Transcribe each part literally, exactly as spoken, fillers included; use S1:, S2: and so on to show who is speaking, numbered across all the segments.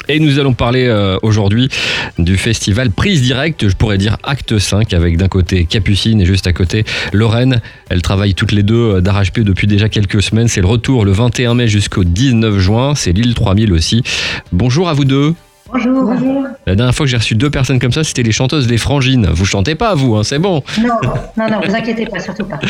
S1: Et nous allons parler euh, aujourd'hui du festival Prise Directe, je pourrais dire acte cinq, avec d'un côté Capucine et juste à côté Lorraine. Elles travaillent toutes les deux d'arrache-pied depuis déjà quelques semaines. C'est le retour le vingt et un mai jusqu'au dix-neuf juin. C'est l'île trois mille aussi. Bonjour à vous deux.
S2: Bonjour. Bonjour.
S1: La dernière fois que j'ai reçu deux personnes comme ça, c'était les chanteuses Les Frangines. Vous chantez pas, vous, hein, c'est bon.
S2: Non, non, non, vous inquiétez pas, surtout pas.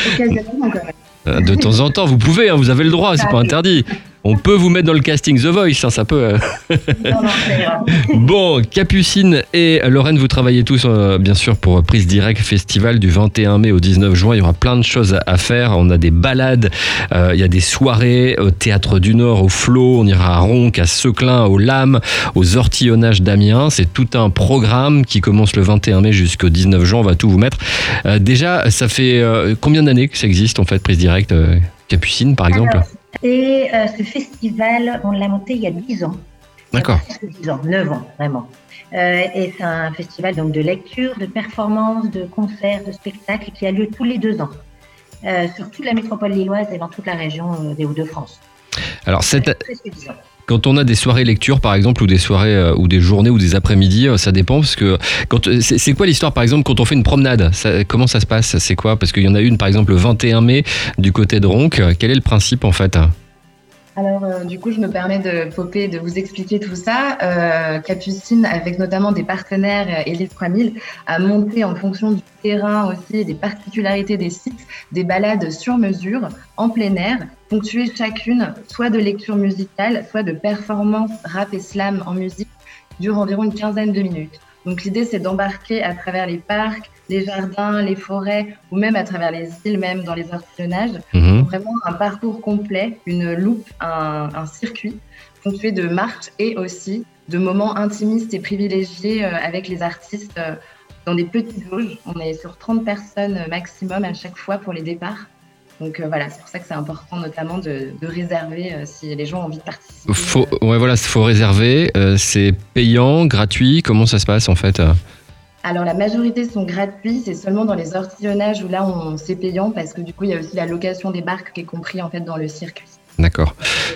S1: De temps en temps, vous pouvez, hein, vous avez le droit, c'est pas interdit. On peut vous mettre dans le casting The Voice, hein, ça peut.
S2: Non, non, c'est grave.
S1: Bon, Capucine et Lorraine, vous travaillez tous euh, bien sûr pour Prise Directe Festival du vingt et un mai au dix-neuf juin. Il y aura plein de choses à faire. On a des balades, euh, il y a des soirées au Théâtre du Nord, au Flot. On ira à Ronc, à Seclin, aux Lames, aux Ortillonnages d'Amiens. C'est tout un programme qui commence le vingt et un mai jusqu'au dix-neuf juin. On va tout vous mettre. Euh, déjà, ça fait euh, combien d'années que ça existe en fait, Prise Directe, euh, Capucine par exemple?
S2: Alors, et euh, ce festival, on l'a monté il y a dix ans.
S1: D'accord.
S2: dix ans, neuf ans, vraiment. Euh, et c'est un festival donc, de lecture, de performances, de concerts, de spectacles qui a lieu tous les deux ans. Euh, sur toute la métropole lilloise et dans toute la région euh, des Hauts-de-France.
S1: Alors, cette... Quand on a des soirées lecture, par exemple, ou des soirées, euh, ou des journées, ou des après-midi, euh, ça dépend, parce que quand, c'est, c'est quoi l'histoire, par exemple, quand on fait une promenade, ça, comment ça se passe? C'est quoi? Parce qu'il y en a une, par exemple, le vingt et un mai, du côté de Ronc. Quel est le principe, en fait?
S3: Alors, euh, du coup, je me permets de popper, de vous expliquer tout ça. Euh, Capucine, avec notamment des partenaires et l'île trois mille, a monté en fonction du terrain aussi et des particularités des sites, des balades sur mesure, en plein air, ponctuées chacune soit de lecture musicale, soit de performances rap et slam en musique, qui durent environ une quinzaine de minutes. Donc l'idée, c'est d'embarquer à travers les parcs, les jardins, les forêts, ou même à travers les îles, même dans les ortillonnages.
S1: Mmh.
S3: Vraiment un parcours complet, une loupe, un, un circuit ponctué de marches et aussi de moments intimistes et privilégiés euh, avec les artistes euh, dans des petites jauges. On est sur trente personnes maximum à chaque fois pour les départs. Donc euh, voilà, c'est pour ça que c'est important notamment de, de réserver euh, si les gens ont envie de participer.
S1: Faut, ouais, voilà, faut réserver. Euh, c'est payant, gratuit. Comment ça se passe en fait?
S3: Alors la majorité sont gratuits, c'est seulement dans les ortillonnages où là on c'est payant parce que du coup il y a aussi la location des barques qui est compris en fait dans le circuit.
S1: D'accord.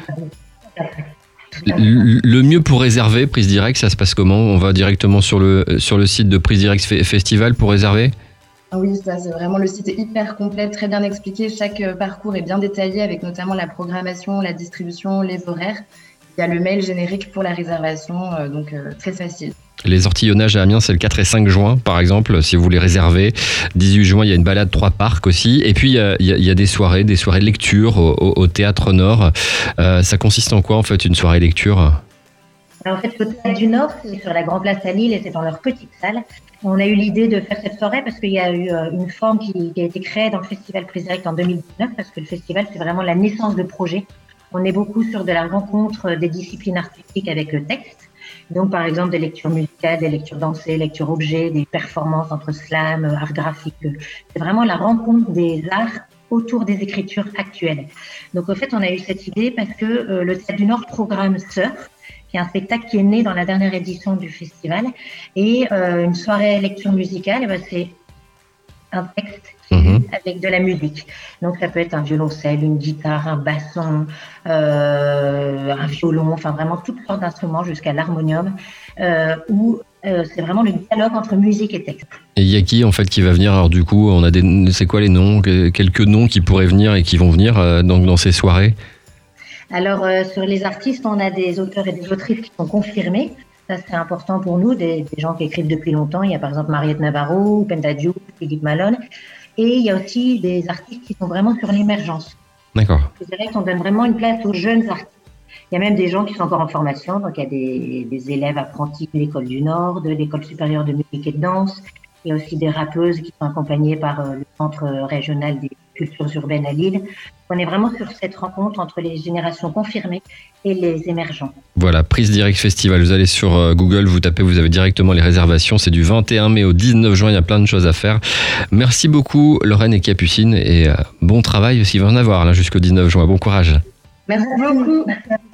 S1: Le, le mieux pour réserver Prise Directe, ça se passe comment? On va directement sur le sur le site de Prise Directe Festival pour réserver?
S3: Oui, ça c'est vraiment, le site est hyper complet, très bien expliqué. Chaque euh, parcours est bien détaillé avec notamment la programmation, la distribution, les horaires. Il y a le mail générique pour la réservation, euh, donc euh, très facile.
S1: Les Ortillonnages à Amiens, c'est le quatre et cinq juin, par exemple, si vous voulez réserver. dix-huit juin, il y a une balade trois parcs aussi. Et puis, il y a, il y a des soirées, des soirées lecture au, au, au Théâtre Nord. Euh, ça consiste en quoi, en fait, une soirée lecture?
S2: Alors, en fait, le Théâtre du Nord, c'est sur la Grande Place à Lille et c'est dans leur petite salle. On a eu l'idée de faire cette soirée parce qu'il y a eu une forme qui, qui a été créée dans le Festival Prise Directe en deux mille dix-neuf, parce que le festival, c'est vraiment la naissance de projets. On est beaucoup sur de la rencontre des disciplines artistiques avec le texte. Donc, par exemple, des lectures musicales, des lectures dansées, lectures objets, des performances entre slam, art graphique. C'est vraiment la rencontre des arts autour des écritures actuelles. Donc, en fait, on a eu cette idée parce que euh, le Théâtre du Nord programme Surf, qui est un spectacle qui est né dans la dernière édition du festival. Et euh, une soirée lecture musicale, eh ben, c'est un texte
S1: Mmh.
S2: avec de la musique. Donc ça peut être un violoncelle, une guitare, un basson, euh, un violon, enfin vraiment toutes sortes d'instruments jusqu'à l'harmonium, euh, où euh, c'est vraiment le dialogue entre musique et texte.
S1: Et il y a qui en fait qui va venir? Alors du coup, on a des, c'est quoi les noms? Quelques noms qui pourraient venir et qui vont venir euh, donc dans ces soirées?
S2: Alors euh, sur les artistes, on a des auteurs et des autrices qui sont confirmés. Ça, c'est important pour nous, des, des gens qui écrivent depuis longtemps. Il y a par exemple Mariette Navarro, Penda Diouf, Philippe Malone. Et il y a aussi des artistes qui sont vraiment sur l'émergence.
S1: D'accord.
S2: Je dirais qu'on donne vraiment une place aux jeunes artistes. Il y a même des gens qui sont encore en formation. Donc, il y a des, des élèves apprentis de l'École du Nord, de l'École supérieure de musique et de danse. Il y a aussi des rappeuses qui sont accompagnées par euh, le Centre régional des cultures urbaines à Lille. On est vraiment sur cette rencontre entre les générations confirmées et les émergents.
S1: Voilà, Prise Directe Festival. Vous allez sur Google, vous tapez, vous avez directement les réservations. C'est du vingt et un mai au dix-neuf juin, il y a plein de choses à faire. Merci beaucoup Lorraine et Capucine et bon travail s'il va en avoir là jusqu'au dix-neuf juin. Bon courage.
S3: Merci beaucoup.